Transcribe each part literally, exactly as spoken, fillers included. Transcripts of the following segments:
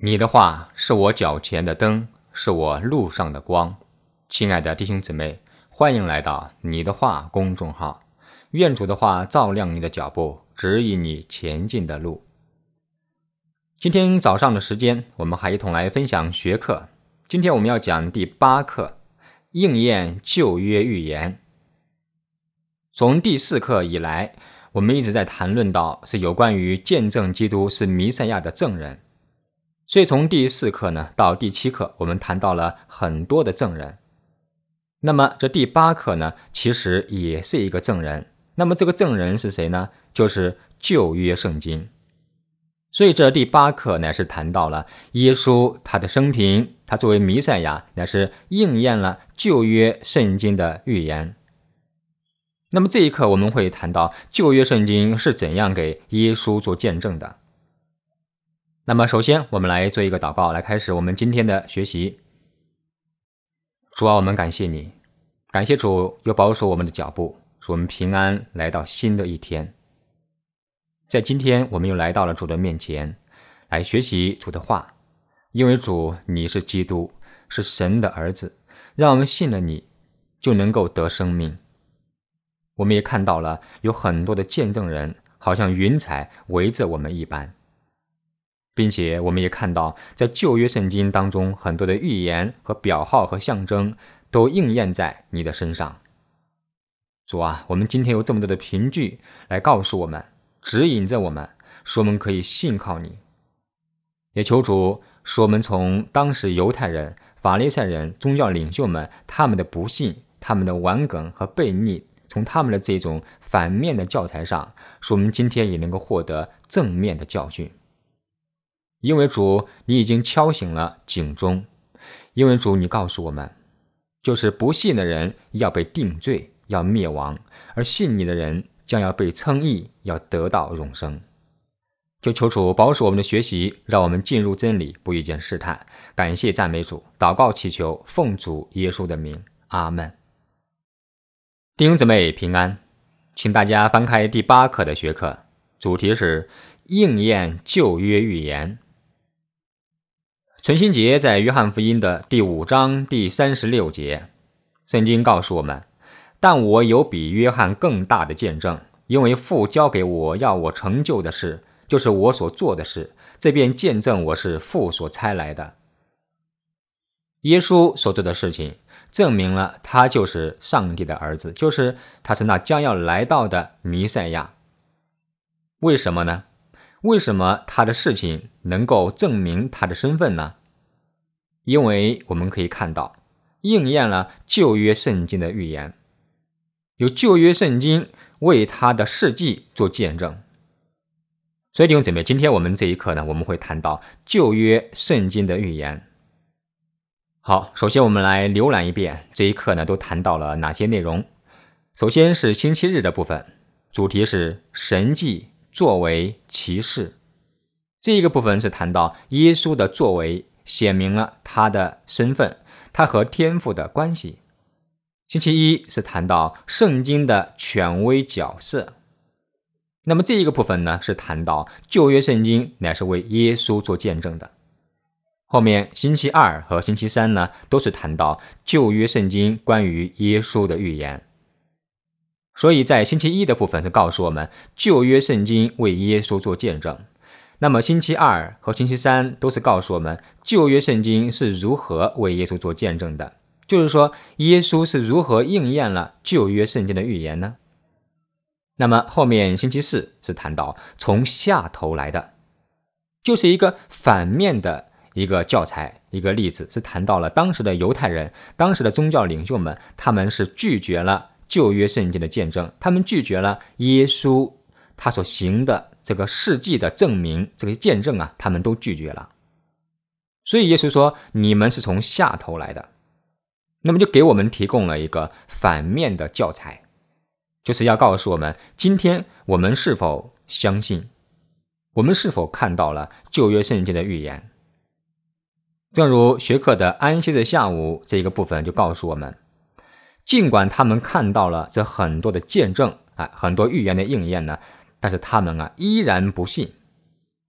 你的话是我脚前的灯，是我路上的光。亲爱的弟兄姊妹，欢迎来到你的话公众号，愿主的话照亮你的脚步，指引你前进的路。今天早上的时间，我们还一同来分享学课。今天我们要讲第八课，应验旧约预言。从第四课以来，我们一直在谈论到是有关于见证基督是弥赛亚的证人。所以从第四课呢到第七课，我们谈到了很多的证人。那么这第八课呢，其实也是一个证人。那么这个证人是谁呢？就是旧约圣经。所以这第八课乃是谈到了耶稣他的生平，他作为弥赛亚乃是应验了旧约圣经的预言。那么这一课我们会谈到旧约圣经是怎样给耶稣做见证的。那么首先我们来做一个祷告，来开始我们今天的学习。主啊，我们感谢你，感谢主又保守我们的脚步，使我们平安来到新的一天。在今天我们又来到了主的面前，来学习主的话，因为主你是基督，是神的儿子，让我们信了你就能够得生命。我们也看到了有很多的见证人，好像云彩围着我们一般，并且我们也看到在旧约圣经当中很多的预言和表号和象征都应验在你的身上。主啊，我们今天有这么多的凭据来告诉我们，指引着我们，使我们可以信靠你。也求主使我们从当时犹太人、法利赛人、宗教领袖们他们的不信、他们的顽梗和悖逆，从他们的这种反面的教材上，使我们今天也能够获得正面的教训。因为主你已经敲醒了警钟，因为主你告诉我们，就是不信的人要被定罪，要灭亡，而信你的人将要被称义，要得到永生。就求主保守我们的学习，让我们进入真理，不遇见试探。感谢赞美主，祷告祈求奉主耶稣的名，阿们。弟兄姊妹平安，请大家翻开第八课的学课，主题是应验旧约预言。存心节在约翰福音的第五章第三十六节，圣经告诉我们，但我有比约翰更大的见证，因为父交给我要我成就的事，就是我所做的事，这便见证我是父所差来的。耶稣所做的事情证明了他就是上帝的儿子，就是他是那将要来到的弥赛亚。为什么呢？为什么他的事情能够证明他的身份呢？因为我们可以看到应验了旧约圣经的预言，有旧约圣经为他的事迹做见证。所以弟兄姊妹，今天我们这一课呢，我们会谈到旧约圣经的预言。好，首先我们来浏览一遍这一课呢都谈到了哪些内容。首先是星期日的部分，主题是神迹作为奇事。这一个部分是谈到耶稣的作为显明了他的身份，他和天父的关系。星期一是谈到圣经的权威角色。那么这一个部分呢，是谈到旧约圣经乃是为耶稣做见证的。后面星期二和星期三呢，都是谈到旧约圣经关于耶稣的预言。所以在星期一的部分是告诉我们旧约圣经为耶稣做见证，那么星期二和星期三都是告诉我们旧约圣经是如何为耶稣做见证的，就是说耶稣是如何应验了旧约圣经的预言呢？那么后面星期四是谈到从下头来的，就是一个反面的一个教材，一个例子，是谈到了当时的犹太人，当时的宗教领袖们，他们是拒绝了旧约圣经的见证，他们拒绝了耶稣他所行的这个事迹的证明，这个见证啊，他们都拒绝了。所以耶稣说你们是从下头来的，那么就给我们提供了一个反面的教材，就是要告诉我们今天我们是否相信，我们是否看到了旧约圣经的预言。正如学课的安息日下午这个部分就告诉我们，尽管他们看到了这很多的见证啊，很多预言的应验呢，但是他们啊依然不信。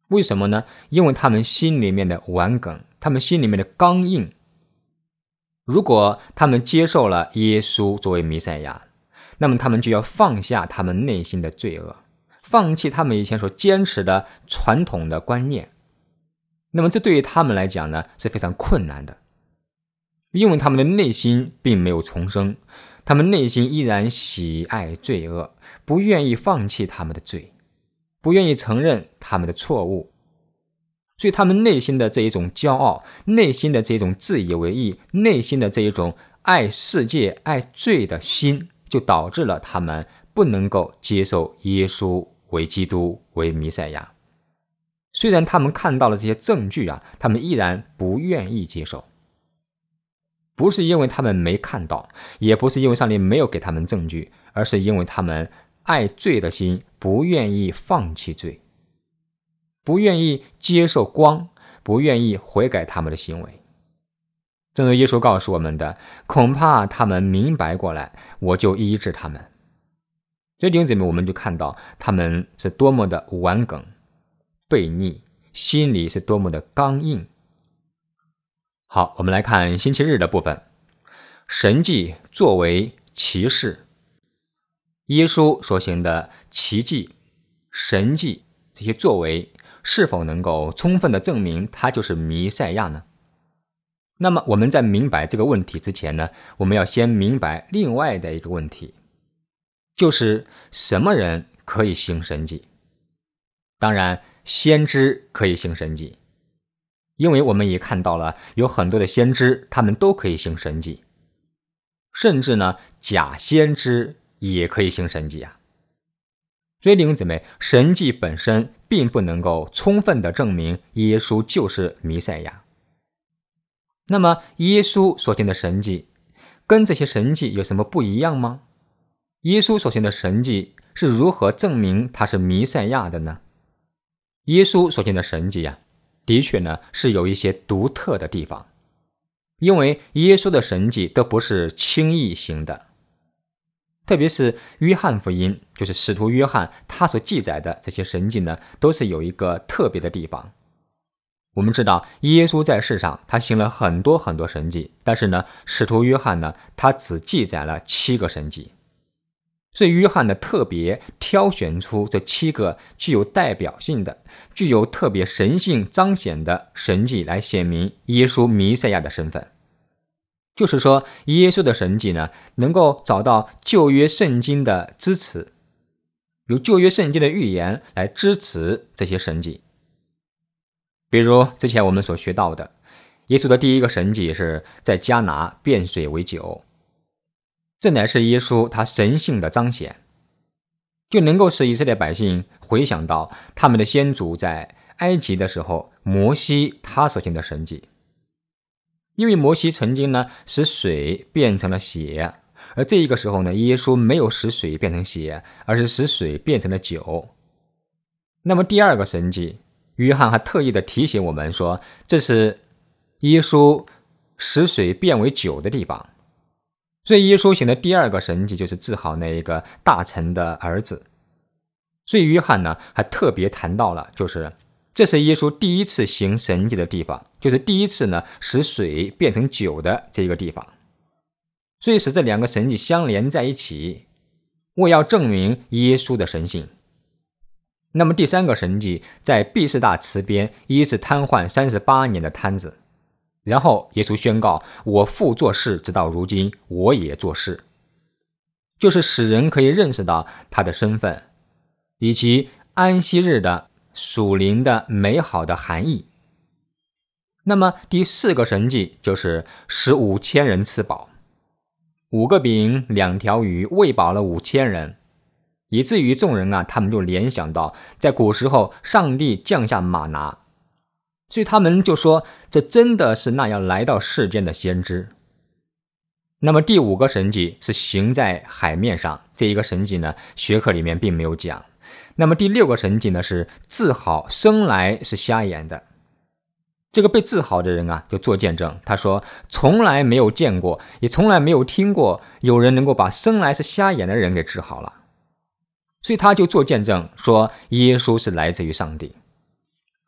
为什么呢？因为他们心里面的顽梗，他们心里面的刚硬。如果他们接受了耶稣作为弥赛亚，那么他们就要放下他们内心的罪恶，放弃他们以前所坚持的传统的观念。那么这对于他们来讲呢，是非常困难的，因为他们的内心并没有重生，他们内心依然喜爱罪恶，不愿意放弃他们的罪，不愿意承认他们的错误。所以他们内心的这一种骄傲，内心的这种自以为意，内心的这一种爱世界爱罪的心，就导致了他们不能够接受耶稣为基督为弥赛亚。虽然他们看到了这些证据啊，他们依然不愿意接受。不是因为他们没看到，也不是因为上帝没有给他们证据，而是因为他们爱罪的心不愿意放弃罪，不愿意接受光，不愿意悔改他们的行为。正如耶稣告诉我们的，恐怕他们明白过来，我就医治他们。所以弟兄姊妹，我们就看到他们是多么的顽梗悖逆，心里是多么的刚硬。好，我们来看星期日的部分。神迹作为奇事，耶稣所行的奇迹、神迹这些作为，是否能够充分的证明他就是弥赛亚呢？那么我们在明白这个问题之前呢，我们要先明白另外的一个问题，就是什么人可以行神迹？当然，先知可以行神迹，因为我们也看到了有很多的先知，他们都可以行神迹，甚至呢，假先知也可以行神迹啊。所以弟兄姊妹，神迹本身并不能够充分的证明耶稣就是弥赛亚。那么耶稣所行的神迹跟这些神迹有什么不一样吗？耶稣所行的神迹是如何证明他是弥赛亚的呢？耶稣所行的神迹啊，的确呢是有一些独特的地方，因为耶稣的神迹都不是轻易行的。特别是约翰福音，就是使徒约翰他所记载的这些神迹呢，都是有一个特别的地方。我们知道耶稣在世上他行了很多很多神迹，但是呢，使徒约翰呢，他只记载了七个神迹。所以约翰呢，特别挑选出这七个具有代表性的、具有特别神性彰显的神迹，来显明耶稣弥赛亚的身份。就是说，耶稣的神迹呢，能够找到旧约圣经的支持，由旧约圣经的预言来支持这些神迹。比如之前我们所学到的，耶稣的第一个神迹是在迦拿变水为酒，这乃是耶稣他神性的彰显，就能够使以色列百姓回想到他们的先祖在埃及的时候，摩西他所行的神迹。因为摩西曾经呢使水变成了血，而这一个时候呢，耶稣没有使水变成血，而是使水变成了酒。那么第二个神迹，约翰还特意的提醒我们说，这是耶稣使水变为酒的地方。所以耶稣行的第二个神迹就是治好那一个大臣的儿子。所以约翰呢还特别谈到了，就是这是耶稣第一次行神迹的地方，就是第一次呢使水变成酒的这个地方。所以使这两个神迹相连在一起，为要证明耶稣的神性。那么第三个神迹，在毕士大池边医治瘫痪三十八年的瘫子，然后耶稣宣告，我父做事直到如今，我也做事，就是使人可以认识到他的身份，以及安息日的属灵的美好的含义。那么第四个神迹就是使五千人吃饱，五个饼两条鱼喂饱了五千人，以至于众人啊，他们就联想到在古时候上帝降下玛拿，所以他们就说，这真的是那样来到世间的先知。那么第五个神迹是行在海面上，这一个神迹呢，学科里面并没有讲。那么第六个神迹呢，是治好生来是瞎眼的。这个被治好的人啊，就做见证，他说从来没有见过，也从来没有听过有人能够把生来是瞎眼的人给治好了。所以他就做见证说，耶稣是来自于上帝。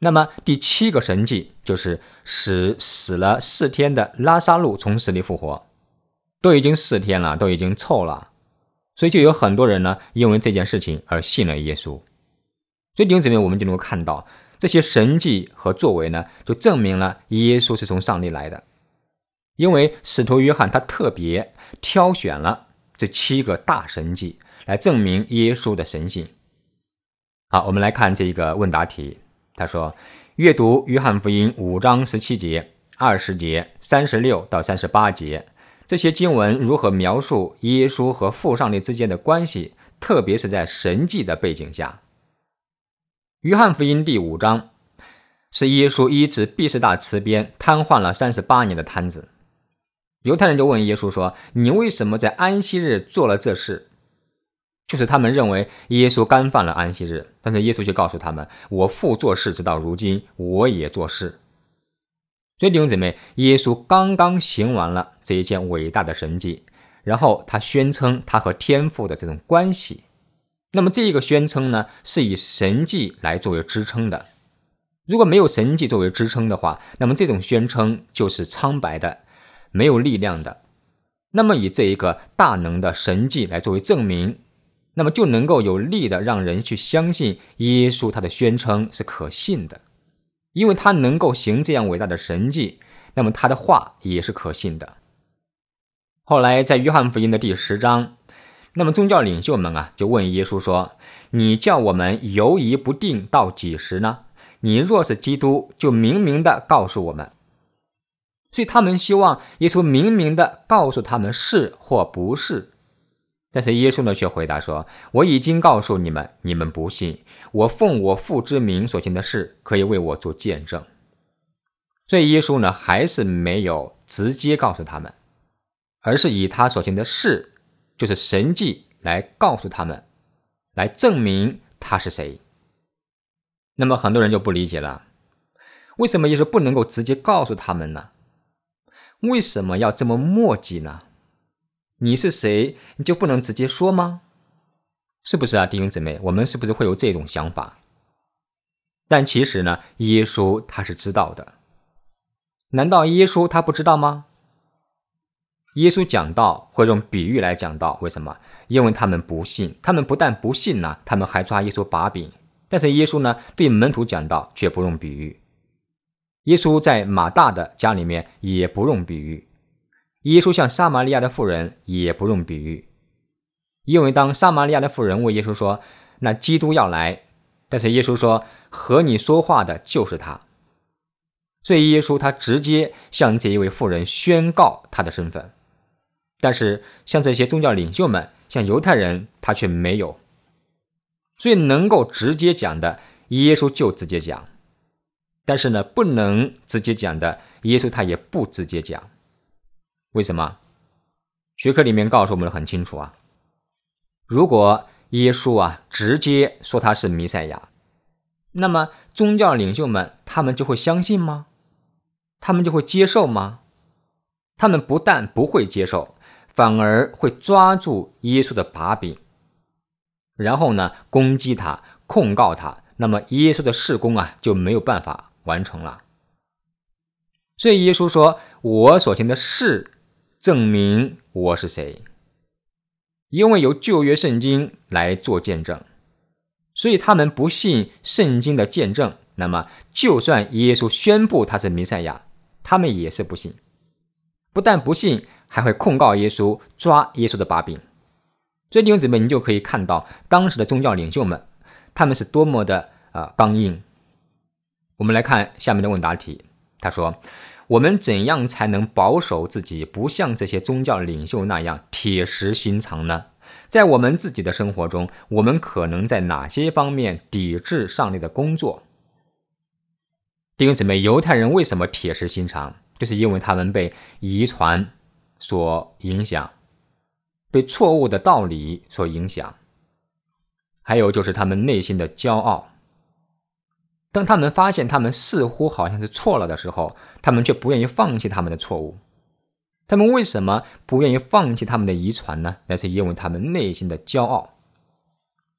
那么第七个神迹就是使死了四天的拉撒路从死里复活，都已经四天了，都已经臭了，所以就有很多人呢因为这件事情而信了耶稣。所以弟兄姊妹，我们就能够看到这些神迹和作为呢，就证明了耶稣是从上帝来的。因为使徒约翰他特别挑选了这七个大神迹来证明耶稣的神性。好，我们来看这个问答题。他说，阅读约翰福音五章十七节、二十节、三十六到三十八节，这些经文如何描述耶稣和父上帝之间的关系，特别是在神迹的背景下。约翰福音第五章是耶稣医治毕士大池边瘫痪了三十八年的瘫子。犹太人就问耶稣说，你为什么在安息日做了这事？就是他们认为耶稣干犯了安息日，但是耶稣却告诉他们，我父做事直到如今，我也做事。所以弟兄姊妹，耶稣刚刚行完了这一件伟大的神迹，然后他宣称他和天父的这种关系。那么这个宣称呢，是以神迹来作为支撑的。如果没有神迹作为支撑的话，那么这种宣称就是苍白的，没有力量的。那么以这一个大能的神迹来作为证明，那么就能够有力的让人去相信耶稣他的宣称是可信的。因为他能够行这样伟大的神迹，那么他的话也是可信的。后来在约翰福音的第十章，那么宗教领袖们啊，就问耶稣说，你叫我们犹疑不定到几时呢？你若是基督，就明明的告诉我们。所以他们希望耶稣明明的告诉他们是或不是。但是耶稣呢却回答说，我已经告诉你们，你们不信，我奉我父之名所行的事，可以为我做见证。所以耶稣呢还是没有直接告诉他们，而是以他所行的事，就是神迹来告诉他们，来证明他是谁。那么很多人就不理解了，为什么耶稣不能够直接告诉他们呢？为什么要这么磨叽呢？你是谁，你就不能直接说吗？是不是啊，弟兄姊妹，我们是不是会有这种想法？但其实呢，耶稣他是知道的。难道耶稣他不知道吗？耶稣讲道会用比喻来讲道，为什么？因为他们不信，他们不但不信呢，他们还抓耶稣把柄。但是耶稣呢，对门徒讲道却不用比喻。耶稣在马大的家里面也不用比喻，耶稣向撒玛利亚的妇人也不用比喻。因为当撒玛利亚的妇人问耶稣说，那基督要来，但是耶稣说，和你说话的就是他。所以耶稣他直接向这一位妇人宣告他的身份。但是像这些宗教领袖们，像犹太人，他却没有。所以能够直接讲的，耶稣就直接讲。但是呢，不能直接讲的，耶稣他也不直接讲。为什么？学科里面告诉我们的很清楚啊。如果耶稣啊直接说他是弥赛亚，那么宗教领袖们他们就会相信吗？他们就会接受吗？他们不但不会接受，反而会抓住耶稣的把柄，然后呢攻击他，控告他，那么耶稣的事工啊就没有办法完成了。所以耶稣说，我所行的事证明我是谁，因为有旧约圣经来做见证。所以他们不信圣经的见证，那么就算耶稣宣布他是弥赛亚，他们也是不信。不但不信，还会控告耶稣，抓耶稣的把柄。所以弟兄姊妹，你就可以看到当时的宗教领袖们，他们是多么的、呃、刚硬。我们来看下面的问答题。他说，我们怎样才能保守自己不像这些宗教领袖那样铁石心肠呢？在我们自己的生活中，我们可能在哪些方面抵制上帝的工作？弟兄姊妹，犹太人为什么铁石心肠？就是因为他们被遗传所影响，被错误的道理所影响，还有就是他们内心的骄傲。当他们发现他们似乎好像是错了的时候，他们却不愿意放弃他们的错误。他们为什么不愿意放弃他们的遗传呢？那是因为他们内心的骄傲。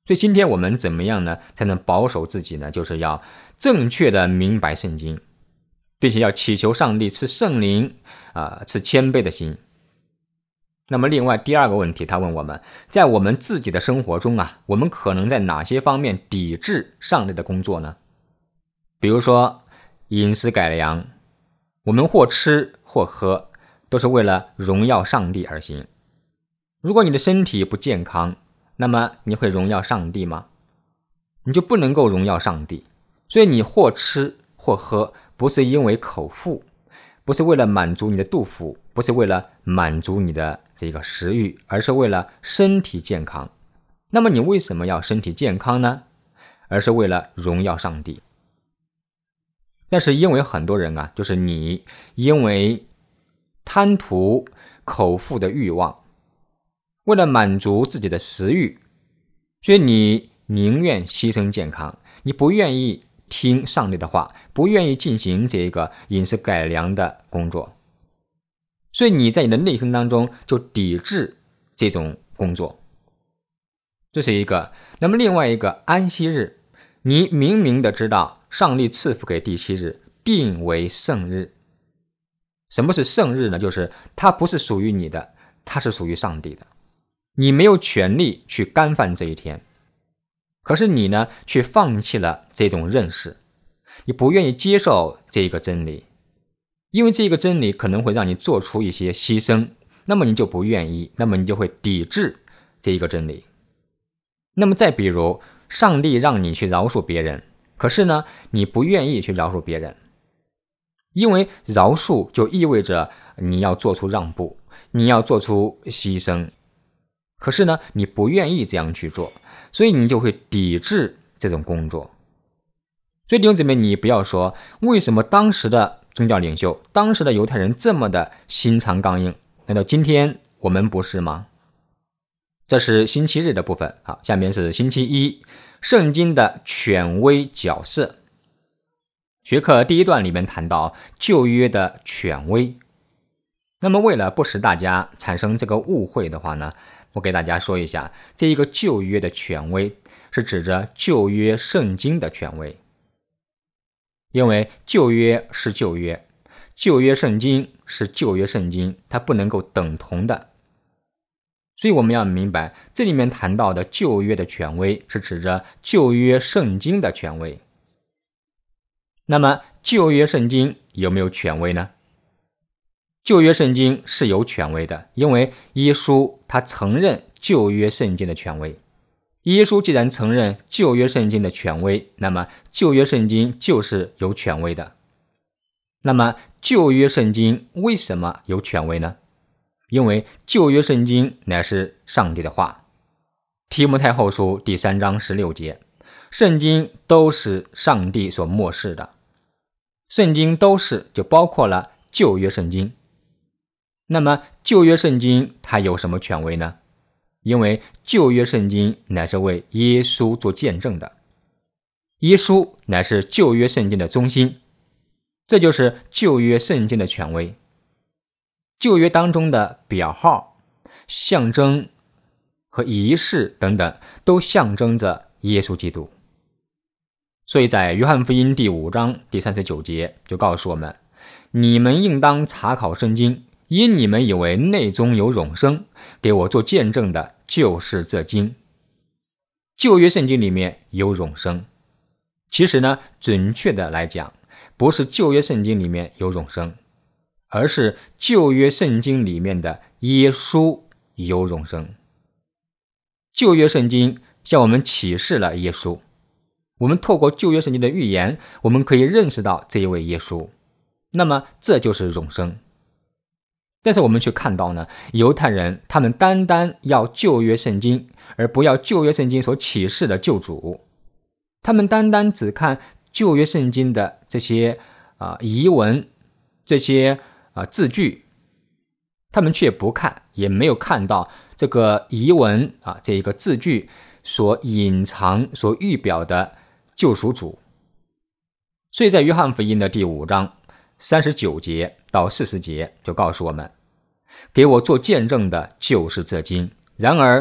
所以今天我们怎么样呢才能保守自己呢？就是要正确的明白圣经，并且要祈求上帝赐圣灵啊、呃，赐谦卑的心。那么另外第二个问题，他问我们，在我们自己的生活中啊，我们可能在哪些方面抵制上帝的工作呢？比如说饮食改良，我们或吃或喝都是为了荣耀上帝而行。如果你的身体不健康，那么你会荣耀上帝吗？你就不能够荣耀上帝。所以你或吃或喝，不是因为口腹，不是为了满足你的肚腹，不是为了满足你的这个食欲，而是为了身体健康。那么你为什么要身体健康呢？而是为了荣耀上帝。但是因为很多人啊，就是你因为贪图口腹的欲望，为了满足自己的食欲，所以你宁愿牺牲健康，你不愿意听上帝的话，不愿意进行这个饮食改良的工作，所以你在你的内心当中就抵制这种工作。这是一个。那么另外一个，安息日，你明明的知道上帝赐福给第七日，定为圣日。什么是圣日呢？就是它不是属于你的，它是属于上帝的。你没有权利去干犯这一天，可是你呢，却放弃了这种认识，你不愿意接受这个真理，因为这个真理可能会让你做出一些牺牲，那么你就不愿意，那么你就会抵制这一个真理。那么再比如，上帝让你去饶恕别人，可是呢，你不愿意去饶恕别人，因为饶恕就意味着你要做出让步，你要做出牺牲，可是呢，你不愿意这样去做，所以你就会抵制这种工作。所以弟兄姊妹，你不要说为什么当时的宗教领袖，当时的犹太人这么的心肠刚硬，难道今天我们不是吗？这是星期日的部分。好，下面是星期一，圣经的权威角色。学课第一段里面谈到旧约的权威。那么为了不使大家产生这个误会的话呢，我给大家说一下，这一个旧约的权威是指着旧约圣经的权威。因为旧约是旧约，旧约圣经是旧约圣经，它不能够等同的。所以我们要明白，这里面谈到的旧约的权威是指着旧约圣经的权威。那么旧约圣经有没有权威呢？旧约圣经是有权威的，因为耶稣他承认旧约圣经的权威。耶稣既然承认旧约圣经的权威，那么旧约圣经就是有权威的。那么旧约圣经为什么有权威呢？因为旧约圣经乃是上帝的话。提摩太后书第三章十六节，圣经都是上帝所默示的。圣经都是就包括了旧约圣经。那么旧约圣经它有什么权威呢？因为旧约圣经乃是为耶稣做见证的，耶稣乃是旧约圣经的中心，这就是旧约圣经的权威。旧约当中的表号、象征和仪式等等，都象征着耶稣基督。所以在约翰福音第五章第三十九节就告诉我们，你们应当查考圣经，因你们以为内中有永生，给我做见证的就是这经。旧约圣经里面有永生，其实呢，准确的来讲，不是旧约圣经里面有永生，而是旧约圣经里面的耶稣有永生。旧约圣经向我们启示了耶稣，我们透过旧约圣经的预言，我们可以认识到这一位耶稣，那么这就是永生。但是我们却看到呢，犹太人他们单单要旧约圣经，而不要旧约圣经所启示的救主。他们单单只看旧约圣经的这些啊、呃、遗文，这些啊、呃、字句，他们却不看，也没有看到这个遗文啊这一个字句所隐藏、所预表的救赎主。所以在约翰福音的第五章三十九节到四十节就告诉我们，给我做见证的就是这经，然而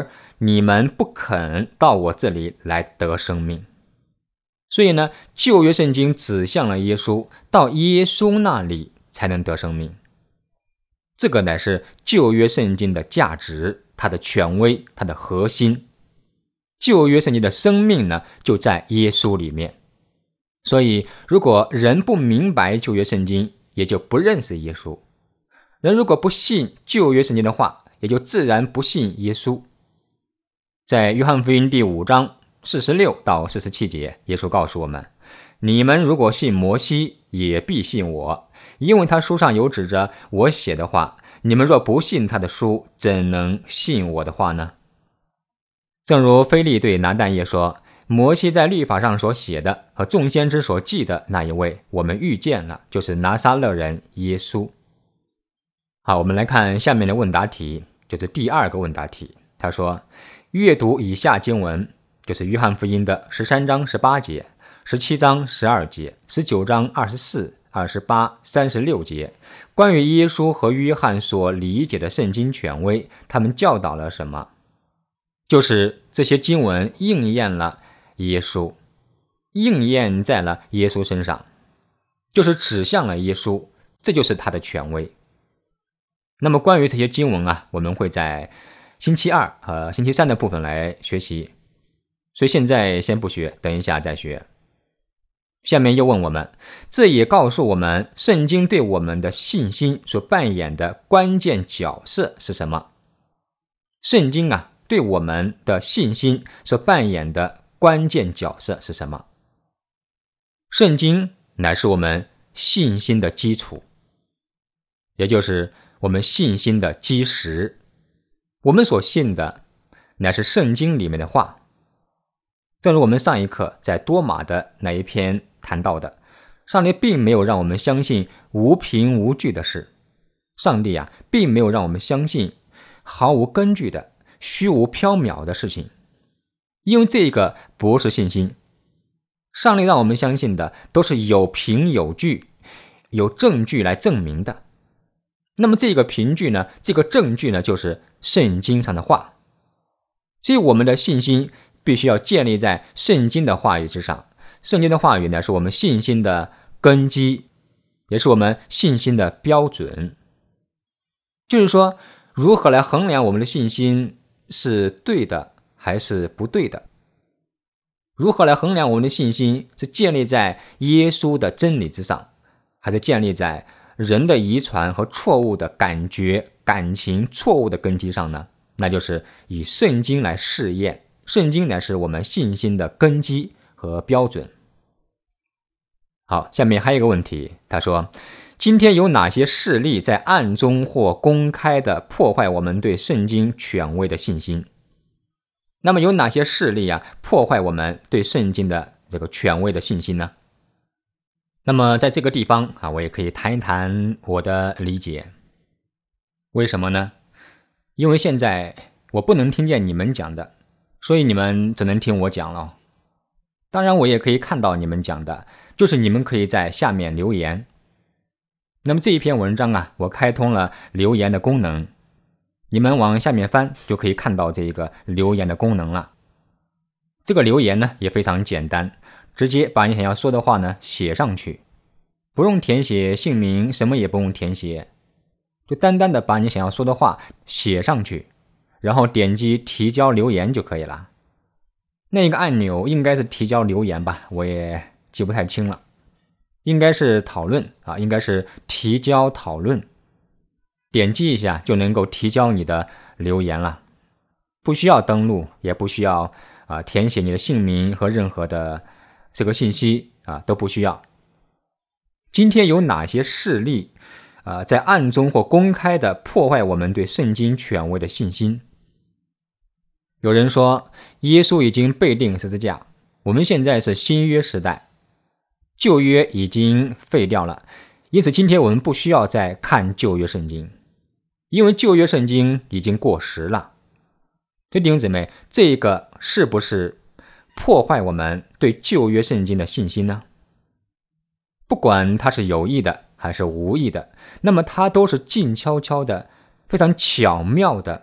你们不肯到我这里来得生命。所以呢，旧约圣经指向了耶稣，到耶稣那里才能得生命。这个乃是旧约圣经的价值，它的权威，它的核心。旧约圣经的生命呢，就在耶稣里面。所以如果人不明白旧约圣经，也就不认识耶稣。人如果不信旧约圣经的话，也就自然不信耶稣。在约翰福音第五章四十六到四十七节，耶稣告诉我们，你们如果信摩西，也必信我，因为他书上有指着我写的话。你们若不信他的书，怎能信我的话呢？正如腓利对拿但业说，摩西在律法上所写的和众先知所记的那一位，我们遇见了，就是拿撒勒人耶稣。好，我们来看下面的问答题，就是第二个问答题。他说，阅读以下经文，就是约翰福音的十三章十八节、十七章十二节、十九章二十四、二十八、三十六节，关于耶稣和约翰所理解的圣经权威，他们教导了什么？就是这些经文应验了耶稣，应验在了耶稣身上，就是指向了耶稣，这就是他的权威。那么关于这些经文啊，我们会在星期二和星期三的部分来学习，所以现在先不学，等一下再学。下面又问我们，这也告诉我们圣经对我们的信心所扮演的关键角色是什么？圣经啊，对我们的信心所扮演的关键角色是什么？圣经乃是我们信心的基础，也就是我们信心的基石。我们所信的乃是圣经里面的话。正如我们上一课在多马的那一篇谈到的，上帝并没有让我们相信无凭无据的事。上帝啊，并没有让我们相信毫无根据的虚无缥缈的事情，因为这个不是信心。上帝让我们相信的都是有凭有据，有证据来证明的。那么这个凭据呢，这个证据呢，就是圣经上的话。所以我们的信心必须要建立在圣经的话语之上。圣经的话语呢，是我们信心的根基，也是我们信心的标准。就是说，如何来衡量我们的信心是对的还是不对的？如何来衡量我们的信心是建立在耶稣的真理之上，还是建立在人的遗传和错误的感觉、感情、错误的根基上呢？那就是以圣经来试验。圣经乃是我们信心的根基和标准。好，下面还有一个问题，他说，今天有哪些事例在暗中或公开的破坏我们对圣经权威的信心？那么有哪些事例啊，破坏我们对圣经的这个权威的信心呢？那么在这个地方啊，我也可以谈一谈我的理解。为什么呢？因为现在我不能听见你们讲的，所以你们只能听我讲了。当然我也可以看到你们讲的，就是你们可以在下面留言。那么这一篇文章啊，我开通了留言的功能，你们往下面翻就可以看到这一个留言的功能了。这个留言呢也非常简单，直接把你想要说的话呢写上去，不用填写姓名，什么也不用填写，就单单的把你想要说的话写上去，然后点击提交留言就可以了。那个按钮应该是提交留言吧，我也记不太清了，应该是讨论啊，应该是提交讨论，点击一下就能够提交你的留言了，不需要登录，也不需要啊填写你的姓名和任何的这个信息啊，都不需要。今天有哪些事例啊，在暗中或公开的破坏我们对圣经权威的信心？有人说，耶稣已经被钉十字架，我们现在是新约时代，旧约已经废掉了，因此今天我们不需要再看旧约圣经，因为旧约圣经已经过时了。所以弟兄姊妹，这个是不是破坏我们对旧约圣经的信心呢？不管它是有意的还是无意的，那么它都是静悄悄的，非常巧妙的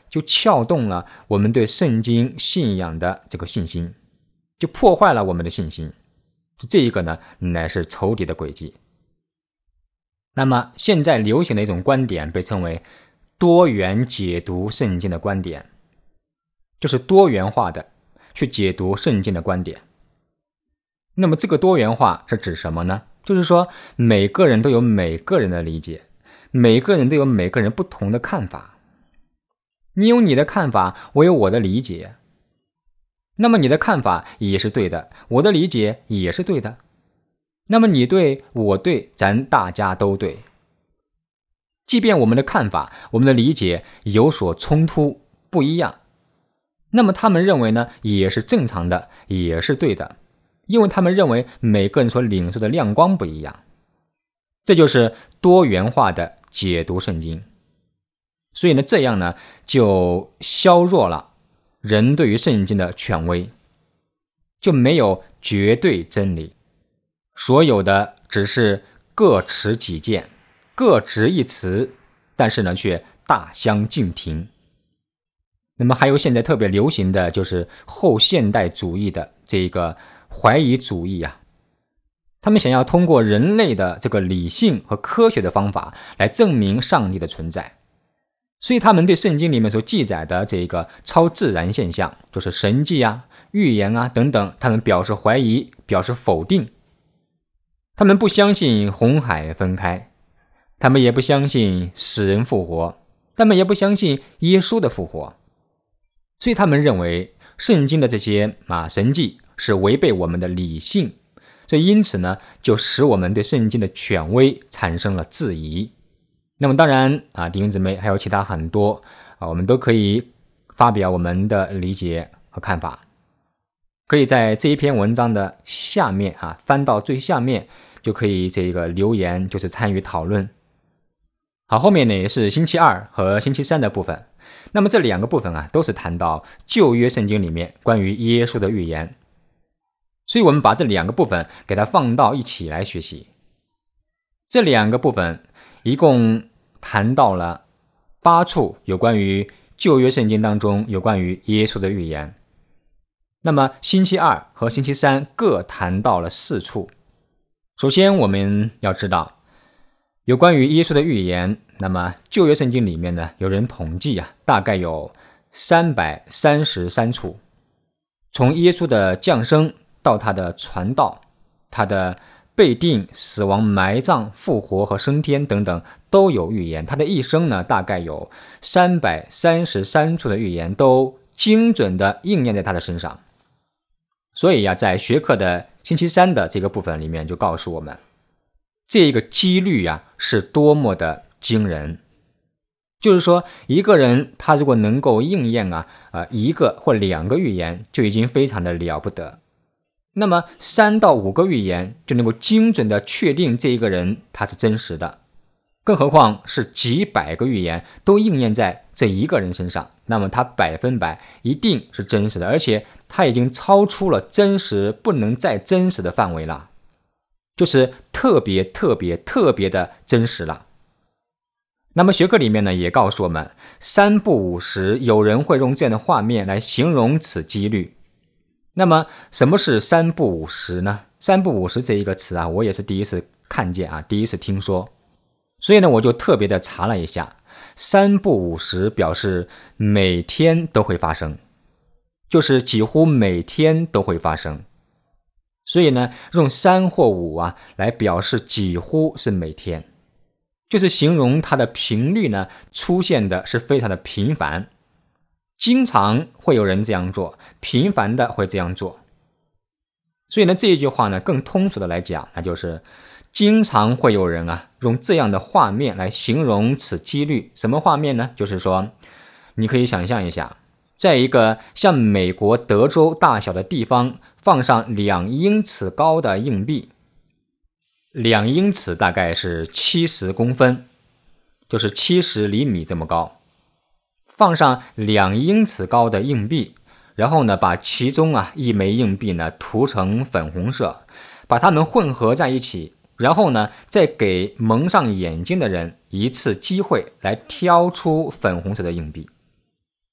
就撬动了我们对圣经信仰的这个信心，就破坏了我们的信心。这一个呢，乃是仇敌的诡计。那么现在流行的一种观点被称为多元解读圣经的观点，就是多元化的去解读圣经的观点。那么这个多元化是指什么呢？就是说每个人都有每个人的理解，每个人都有每个人不同的看法。你有你的看法，我有我的理解。那么你的看法也是对的，我的理解也是对的。那么你对，我对，咱大家都对。即便我们的看法，我们的理解有所冲突，不一样，那么他们认为呢，也是正常的，也是对的，因为他们认为每个人所领受的亮光不一样。这就是多元化的解读圣经。所以呢，这样呢，就削弱了人对于圣经的权威，就没有绝对真理，所有的只是各持己见，各执一词，但是呢，却大相径庭。那么还有现在特别流行的就是后现代主义的这个怀疑主义啊，他们想要通过人类的这个理性和科学的方法来证明上帝的存在。所以他们对圣经里面所记载的这个超自然现象，就是神迹啊、预言啊等等，他们表示怀疑，表示否定。他们不相信红海分开，他们也不相信死人复活，他们也不相信耶稣的复活。所以他们认为圣经的这些啊神迹是违背我们的理性，所以因此呢，就使我们对圣经的权威产生了质疑。那么当然啊，弟兄姊妹还有其他很多啊，我们都可以发表我们的理解和看法。可以在这一篇文章的下面啊，翻到最下面就可以这个留言，就是参与讨论。好，后面呢是星期二和星期三的部分。那么这两个部分啊，都是谈到旧约圣经里面关于耶稣的预言。所以我们把这两个部分给它放到一起来学习。这两个部分一共谈到了八处有关于旧约圣经当中有关于耶稣的预言。那么星期二和星期三各谈到了四处。首先我们要知道有关于耶稣的预言，那么旧约圣经里面呢，有人统计啊，大概有三百三十三处。从耶稣的降生到他的传道，他的被定、死亡、埋葬、复活和升天等等都有预言。他的一生呢，大概有三百三十三处的预言都精准的应验在他的身上。所以呀、啊，在学课的星期三的这个部分里面就告诉我们，这个几率呀、啊、是多么的惊人。就是说一个人他如果能够应验啊呃一个或两个预言，就已经非常的了不得。那么三到五个预言就能够精准的确定这一个人他是真实的，更何况是几百个预言都应验在这一个人身上，那么他百分百一定是真实的，而且他已经超出了真实不能再真实的范围了，就是特别特别特别的真实了。那么学科里面呢也告诉我们，三不五时有人会用这样的画面来形容此几率。那么什么是三不五时呢？三不五时这一个词啊，我也是第一次看见啊，第一次听说。所以呢，我就特别的查了一下，三不五时表示每天都会发生，就是几乎每天都会发生。所以呢，用三或五啊来表示几乎是每天，就是形容它的频率呢出现的是非常的频繁。经常会有人这样做，频繁的会这样做。所以呢，这一句话呢，更通俗的来讲，那就是经常会有人啊，用这样的画面来形容此几率。什么画面呢？就是说，你可以想象一下，在一个像美国德州大小的地方，放上两英尺高的硬币，两英尺大概是七十公分，就是七十厘米这么高。放上两英尺高的硬币，然后呢，把其中啊一枚硬币呢涂成粉红色，把它们混合在一起，然后呢，再给蒙上眼睛的人一次机会来挑出粉红色的硬币。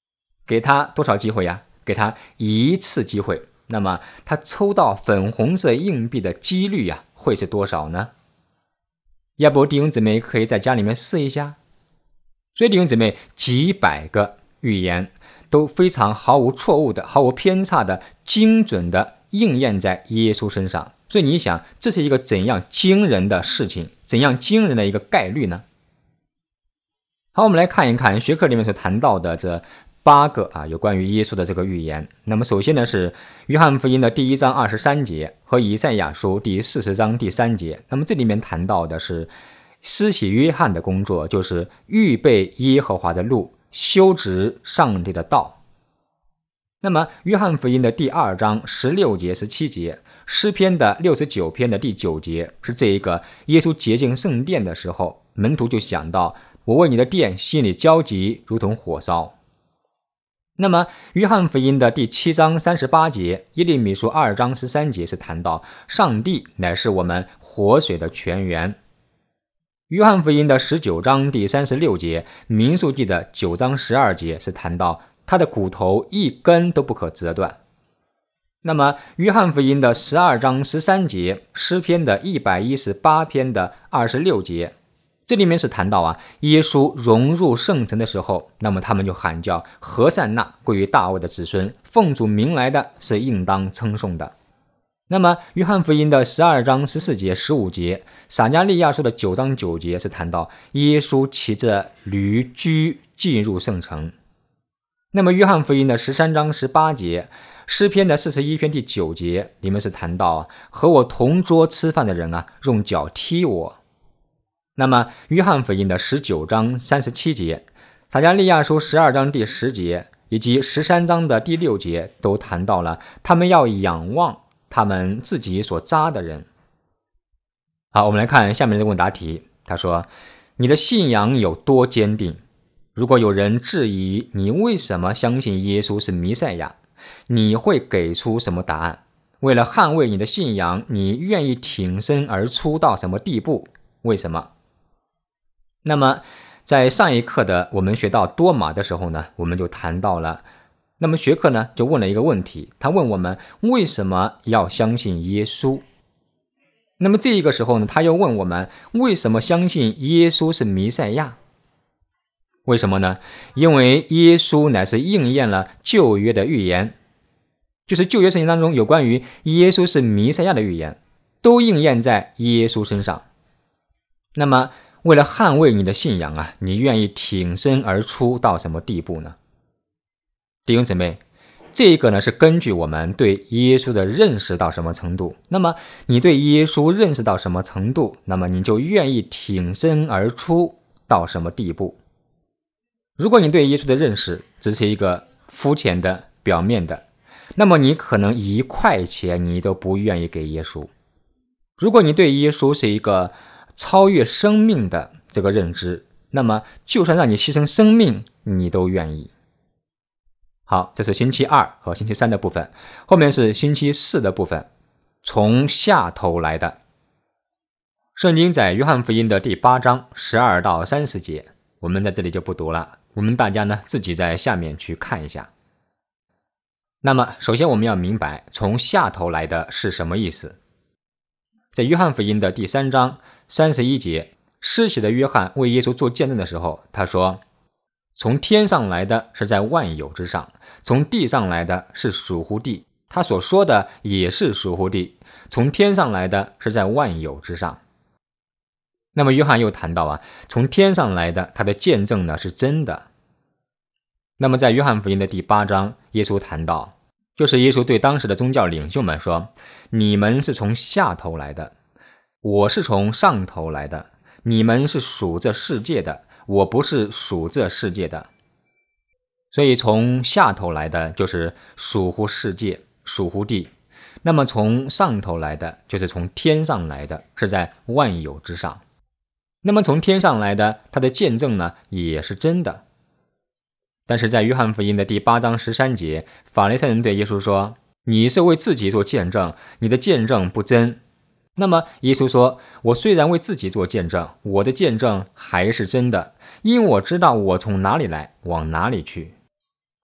给他多少机会呀？给他一次机会。那么他抽到粉红色硬币的几率呀，会是多少呢？要不弟兄姊妹可以在家里面试一下。所以弟兄姊妹，几百个预言都非常毫无错误的、毫无偏差的、精准的应验在耶稣身上。所以你想，这是一个怎样惊人的事情，怎样惊人的一个概率呢？好，我们来看一看学课里面所谈到的这八个啊有关于耶稣的这个预言。那么首先呢是约翰福音的第一章二十三节和以赛亚书第四十章第三节。那么这里面谈到的是施洗约翰的工作，就是预备耶和华的路，修直上帝的道。那么约翰福音的第二章十六节十七节，诗篇的六十九篇的第九节，是这一个耶稣洁净圣殿的时候，门徒就想到，我为你的殿心里焦急，如同火烧。那么约翰福音的第七章三十八节，耶利米书二章十三节是谈到上帝乃是我们活水的泉源。约翰福音的十九章第三十六节，民数记的九章十二节是谈到他的骨头一根都不可折断。那么约翰福音的十二章十三节，诗篇的一百一十八篇的二十六节，这里面是谈到啊，耶稣融入圣城的时候，那么他们就喊叫和散那归于大卫的子孙，奉主名来的是应当称颂的。那么约翰福音的十二章十四节十五节，撒迦利亚书的九章九节是谈到耶稣骑着驴驹进入圣城。那么约翰福音的十三章十八节，诗篇的四十一篇第九节里面是谈到和我同桌吃饭的人啊，用脚踢我。那么约翰福音的十九章三十七节，撒迦利亚书十二章第十节以及十三章的第六节都谈到了他们要仰望他们自己所扎的人。好，我们来看下面这个问答题。他说，你的信仰有多坚定？如果有人质疑你为什么相信耶稣是弥赛亚，你会给出什么答案？为了捍卫你的信仰，你愿意挺身而出到什么地步？为什么？那么在上一课的我们学到多马的时候呢，我们就谈到了，那么学课呢就问了一个问题，他问我们为什么要相信耶稣。那么这一个时候呢，他又问我们为什么相信耶稣是弥赛亚。为什么呢？因为耶稣乃是应验了旧约的预言，就是旧约圣经当中有关于耶稣是弥赛亚的预言，都应验在耶稣身上。那么为了捍卫你的信仰啊，你愿意挺身而出到什么地步呢？弟兄姊妹，这个呢是根据我们对耶稣的认识到什么程度。那么你对耶稣认识到什么程度，那么你就愿意挺身而出到什么地步。如果你对耶稣的认识只是一个肤浅的、表面的，那么你可能一块钱你都不愿意给耶稣。如果你对耶稣是一个超越生命的这个认知，那么就算让你牺牲生命你都愿意。好，这是星期二和星期三的部分，后面是星期四的部分，从下头来的。圣经在约翰福音的第八章十二到三十节，我们在这里就不读了，我们大家呢自己在下面去看一下。那么首先我们要明白从下头来的是什么意思。在约翰福音的第三章三十一节，施洗的约翰为耶稣做见证的时候，他说，从天上来的是在万有之上，从地上来的是属乎地，他所说的也是属乎地，从天上来的是在万有之上。那么约翰又谈到啊，从天上来的他的见证呢是真的。那么在约翰福音的第八章，耶稣谈到，就是耶稣对当时的宗教领袖们说，你们是从下头来的，我是从上头来的，你们是属这世界的，我不是属这世界的。所以从下头来的就是属乎世界，属乎地，那么从上头来的就是从天上来的，是在万有之上。那么从天上来的他的见证呢也是真的。但是在约翰福音的第八章十三节，法利赛人对耶稣说，你是为自己做见证，你的见证不真。那么耶稣说，我虽然为自己做见证，我的见证还是真的，因我知道我从哪里来，往哪里去。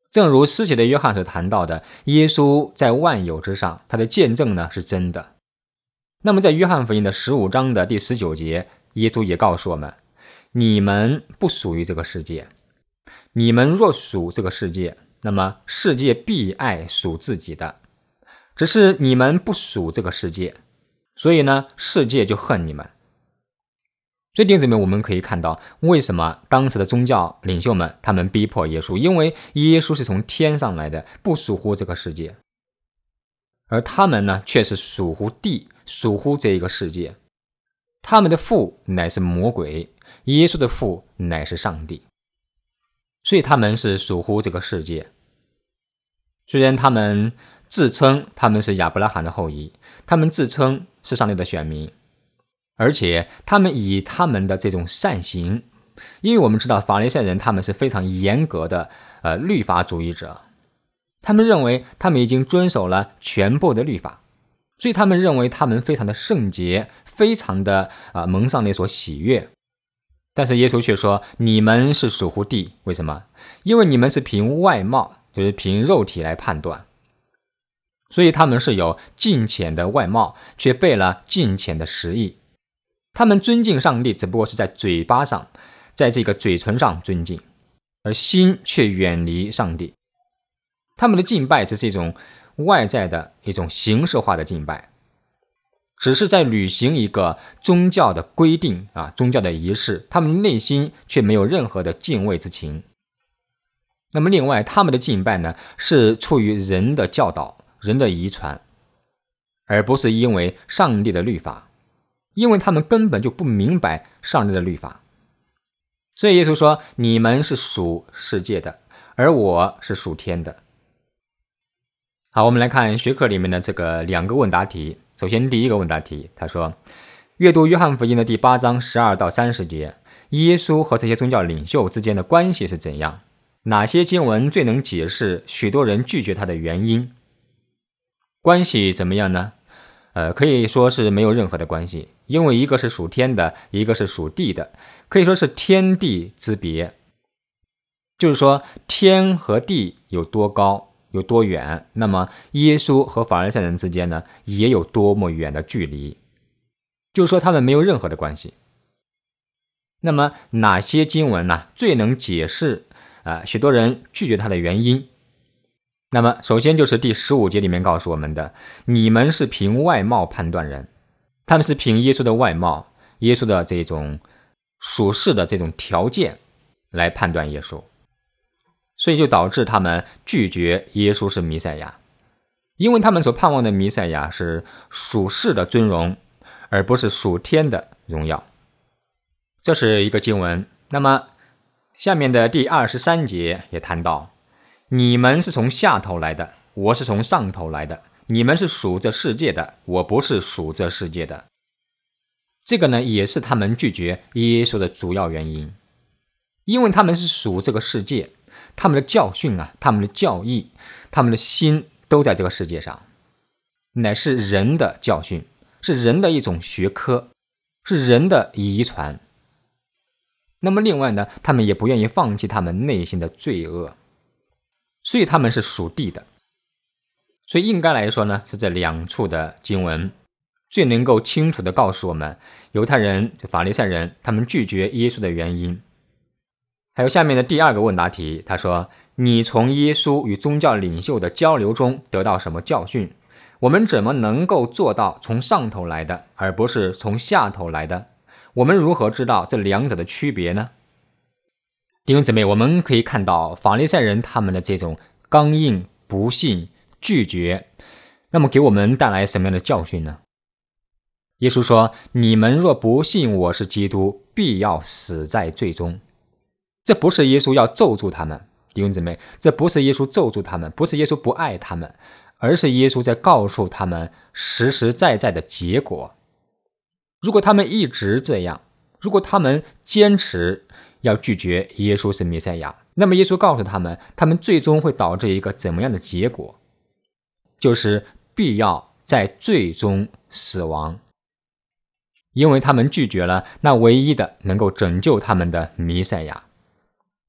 正如施洗的约翰所谈到的，耶稣在万有之上，他的见证呢是真的。那么在约翰福音的十五章的第十九节，耶稣也告诉我们，你们不属于这个世界，你们若属这个世界，那么世界必爱属自己的，只是你们不属这个世界，所以呢，世界就恨你们。所以弟兄姊妹，我们可以看到为什么当时的宗教领袖们他们逼迫耶稣，因为耶稣是从天上来的，不属乎这个世界，而他们呢却是属乎地，属乎这一个世界。他们的父乃是魔鬼，耶稣的父乃是上帝，所以他们是属乎这个世界。虽然他们自称他们是亚伯拉罕的后裔，他们自称是上帝的选民，而且他们以他们的这种善行，因为我们知道法利赛人他们是非常严格的呃律法主义者，他们认为他们已经遵守了全部的律法，所以他们认为他们非常的圣洁，非常的啊、呃、蒙上帝所喜悦。但是耶稣却说，你们是属乎地，为什么？因为你们是凭外貌，就是凭肉体来判断，所以他们是有敬虔的外貌，却背了敬虔的实意。他们尊敬上帝只不过是在嘴巴上，在这个嘴唇上尊敬，而心却远离上帝。他们的敬拜只是一种外在的一种形式化的敬拜，只是在履行一个宗教的规定啊，宗教的仪式，他们内心却没有任何的敬畏之情。那么另外，他们的敬拜呢，是出于人的教导，人的遗传，而不是因为上帝的律法，因为他们根本就不明白上帝的律法。所以耶稣说，你们是属世界的，而我是属天的。好，我们来看学课里面的这个两个问答题。首先第一个问答题，他说，阅读约翰福音的第八章十二到三十节，耶稣和这些宗教领袖之间的关系是怎样？哪些经文最能解释许多人拒绝他的原因？关系怎么样呢？呃，可以说是没有任何的关系，因为一个是属天的，一个是属地的，可以说是天地之别。就是说，天和地有多高，有多远，那么耶稣和法利赛人之间呢，也有多么远的距离。就是说，他们没有任何的关系。那么哪些经文呢，最能解释啊、呃，许多人拒绝他的原因？那么首先就是第十五节里面告诉我们的，你们是凭外貌判断人。他们是凭耶稣的外貌，耶稣的这种属世的这种条件来判断耶稣，所以就导致他们拒绝耶稣是弥赛亚，因为他们所盼望的弥赛亚是属世的尊荣，而不是属天的荣耀。这是一个经文。那么下面的第二十三节也谈到，你们是从下头来的，我是从上头来的，你们是属这世界的，我不是属这世界的。这个呢，也是他们拒绝耶稣的主要原因，因为他们是属这个世界，他们的教训啊，他们的教义，他们的心都在这个世界上，乃是人的教训，是人的一种学科，是人的遗传。那么另外呢，他们也不愿意放弃他们内心的罪恶，所以他们是属地的。所以应该来说呢，是这两处的经文最能够清楚地告诉我们犹太人、法利赛人他们拒绝耶稣的原因。还有下面的第二个问答题，他说，你从耶稣与宗教领袖的交流中得到什么教训？我们怎么能够做到从上头来的，而不是从下头来的？我们如何知道这两者的区别呢？弟兄姊妹，我们可以看到法利赛人他们的这种刚硬、不信、拒绝，那么给我们带来什么样的教训呢？耶稣说，你们若不信我是基督，必要死在罪中。这不是耶稣要咒诅他们，弟兄姊妹，这不是耶稣咒诅他们，不是耶稣不爱他们，而是耶稣在告诉他们实实在在的结果。如果他们一直这样，如果他们坚持要拒绝耶稣是弥赛亚，那么耶稣告诉他们，他们最终会导致一个怎么样的结果？就是必要在罪中死亡，因为他们拒绝了那唯一的能够拯救他们的弥赛亚。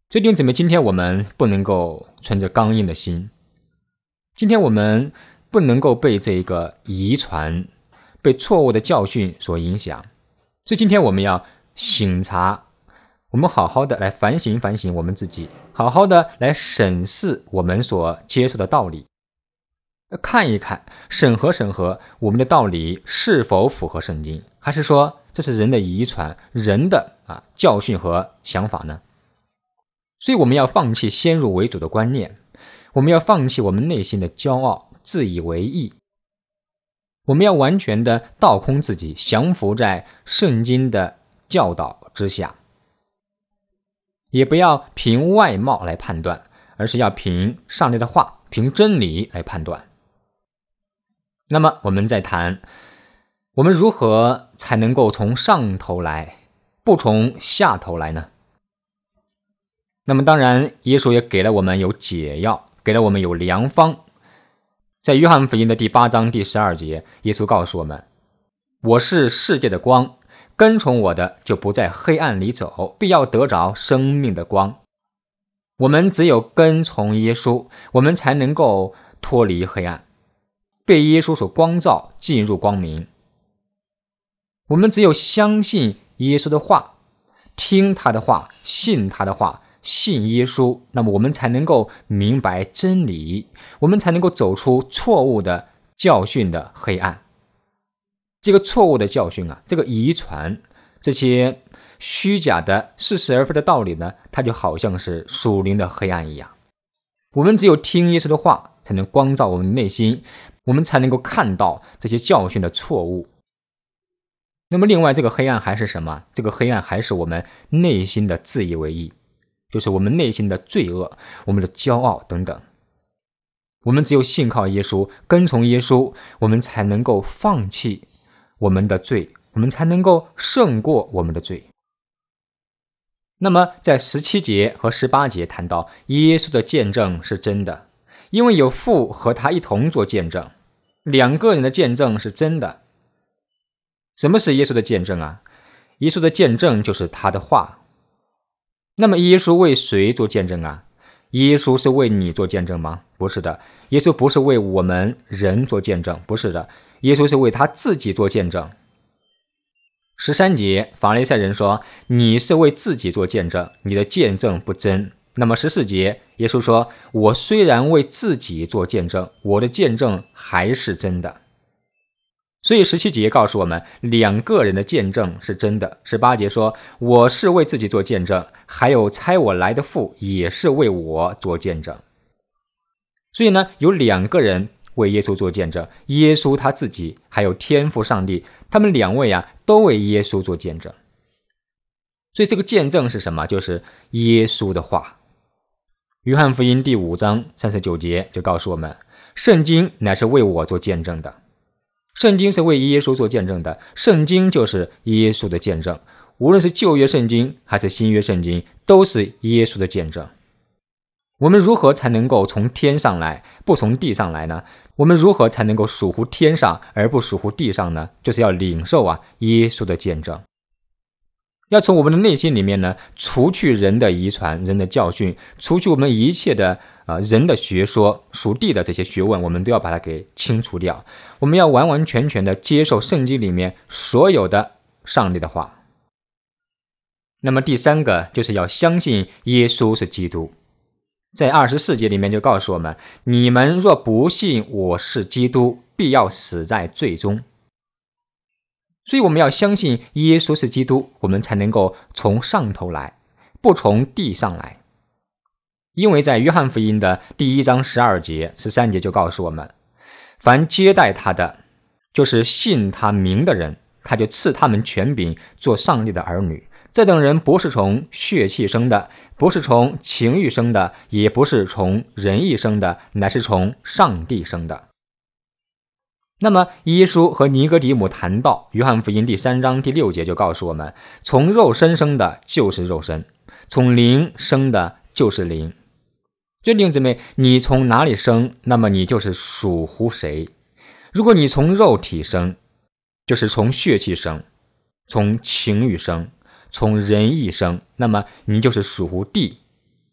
所以弟兄姊妹，今天我们不能够存着刚硬的心，今天我们不能够被这个遗传、被错误的教训所影响。所以今天我们要省察，我们好好的来反省反省我们自己，好好的来审视我们所接受的道理，看一看，审核审核我们的道理是否符合圣经，还是说这是人的遗传、人的啊教训和想法呢？所以我们要放弃先入为主的观念，我们要放弃我们内心的骄傲、自以为意，我们要完全的倒空自己，降服在圣经的教导之下，也不要凭外貌来判断，而是要凭上帝的话、凭真理来判断。那么我们再谈，我们如何才能够从上头来，不从下头来呢？那么当然，耶稣也给了我们有解药，给了我们有良方。在约翰福音的第八章第十二节，耶稣告诉我们，我是世界的光，跟从我的就不在黑暗里走，必要得着生命的光。我们只有跟从耶稣，我们才能够脱离黑暗，被耶稣所光照，进入光明。我们只有相信耶稣的话，听他的话，信他的话，信耶稣，那么我们才能够明白真理，我们才能够走出错误的教训的黑暗。这个错误的教训啊，这个遗传，这些虚假的似是而非的道理呢，它就好像是属灵的黑暗一样。我们只有听耶稣的话，才能光照我们的内心，我们才能够看到这些教训的错误。那么另外这个黑暗还是什么？这个黑暗还是我们内心的自以为意，就是我们内心的罪恶，我们的骄傲等等。我们只有信靠耶稣，跟从耶稣，我们才能够放弃我们的罪，我们才能够胜过我们的罪。那么在十七节和十八节谈到耶稣的见证是真的，因为有父和他一同做见证，两个人的见证是真的。什么是耶稣的见证啊？耶稣的见证就是他的话。那么耶稣为谁做见证啊？耶稣是为你做见证吗？不是的，耶稣不是为我们人做见证，不是的，耶稣是为他自己做见证。十三节，法利赛人说，你是为自己做见证，你的见证不真。那么十四节，耶稣说，我虽然为自己做见证，我的见证还是真的。所以十七节告诉我们，两个人的见证是真的。十八节说，我是为自己做见证，还有差我来的父也是为我做见证。所以呢，有两个人为耶稣做见证，耶稣他自己还有天父上帝，他们两位啊都为耶稣做见证。所以这个见证是什么？就是耶稣的话。约翰福音第五章三十九节就告诉我们，圣经乃是为我做见证的。圣经是为耶稣做见证的，圣经就是耶稣的见证，无论是旧约圣经还是新约圣经，都是耶稣的见证。我们如何才能够从天上来，不从地上来呢？我们如何才能够属乎天上而不属乎地上呢？就是要领受啊耶稣的见证，要从我们的内心里面呢，除去人的遗传、人的教训，除去我们一切的呃人的学说、属地的这些学问，我们都要把它给清除掉。我们要完完全全的接受圣经里面所有的上帝的话。那么第三个就是要相信耶稣是基督。在二十四节里面就告诉我们，你们若不信我是基督，必要死在罪中。所以我们要相信耶稣是基督，我们才能够从上头来，不从地上来。因为在约翰福音的第一章十二节、十三节就告诉我们，凡接待他的，就是信他名的人，他就赐他们权柄做上帝的儿女。这等人不是从血气生的，不是从情欲生的，也不是从人意生的，乃是从上帝生的。那么耶稣和尼哥底母谈到，约翰福音第三章第六节就告诉我们，从肉身生的就是肉身，从灵生的就是灵。所以弟兄姊妹，你从哪里生，那么你就是属乎谁。如果你从肉体生，就是从血气生，从情欲生，从人意生，那么你就是属乎地，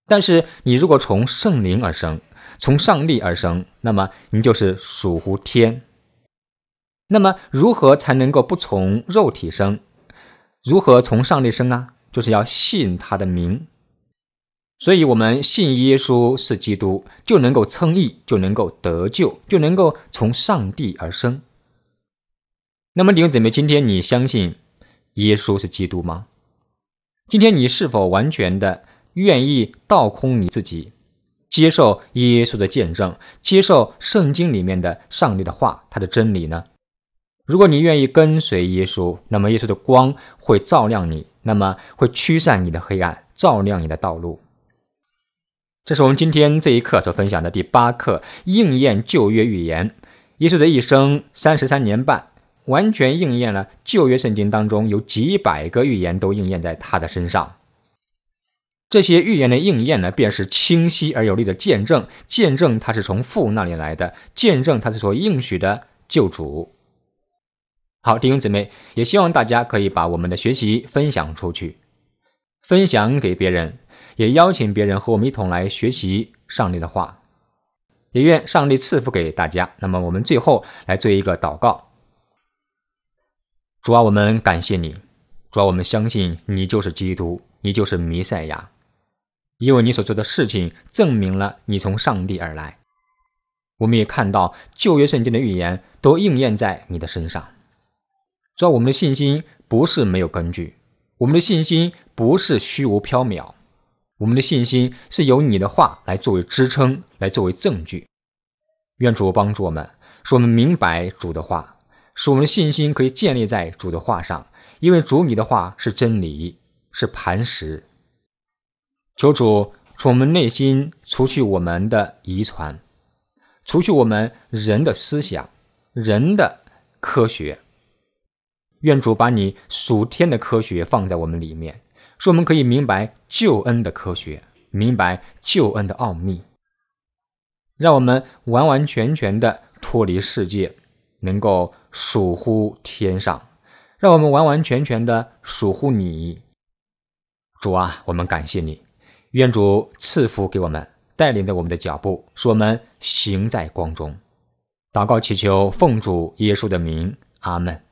但是你如果从圣灵而生，从上帝而生，那么你就是属乎天。那么如何才能够不从肉体生？如何从上帝生啊？就是要信他的名。所以我们信耶稣是基督，就能够称义，就能够得救，就能够从上帝而生。那么弟兄姊妹，今天你相信耶稣是基督吗？今天你是否完全的愿意倒空你自己，接受耶稣的见证，接受圣经里面的上帝的话，他的真理呢？如果你愿意跟随耶稣，那么耶稣的光会照亮你，那么会驱散你的黑暗，照亮你的道路。这是我们今天这一课所分享的第八课，应验旧约预言。耶稣的一生三十三年半，完全应验了旧约圣经当中有几百个预言都应验在他的身上。这些预言的应验呢，便是清晰而有力的见证，见证他是从父那里来的，见证他是所应许的救主。好，弟兄姊妹，也希望大家可以把我们的学习分享出去，分享给别人，也邀请别人和我们一同来学习上帝的话。也愿上帝赐福给大家。那么我们最后来做一个祷告。主啊，我们感谢你，主啊，我们相信你就是基督，你就是弥赛亚，因为你所做的事情证明了你从上帝而来。我们也看到旧约圣经的预言都应验在你的身上。主啊，我们的信心不是没有根据，我们的信心不是虚无缥缈，我们的信心是由你的话来作为支撑，来作为证据。愿主帮助我们，使我们明白主的话，使我们的信心可以建立在主的话上，因为主你的话是真理，是磐石。求主从我们内心除去我们的遗传，除去我们人的思想，人的科学。愿主把你属天的科学放在我们里面，使我们可以明白救恩的科学，明白救恩的奥秘，让我们完完全全的脱离世界，能够属乎天上，让我们完完全全的属乎你。主啊，我们感谢你，愿主赐福给我们，带领着我们的脚步，使我们行在光中。祷告祈求奉主耶稣的名，阿们。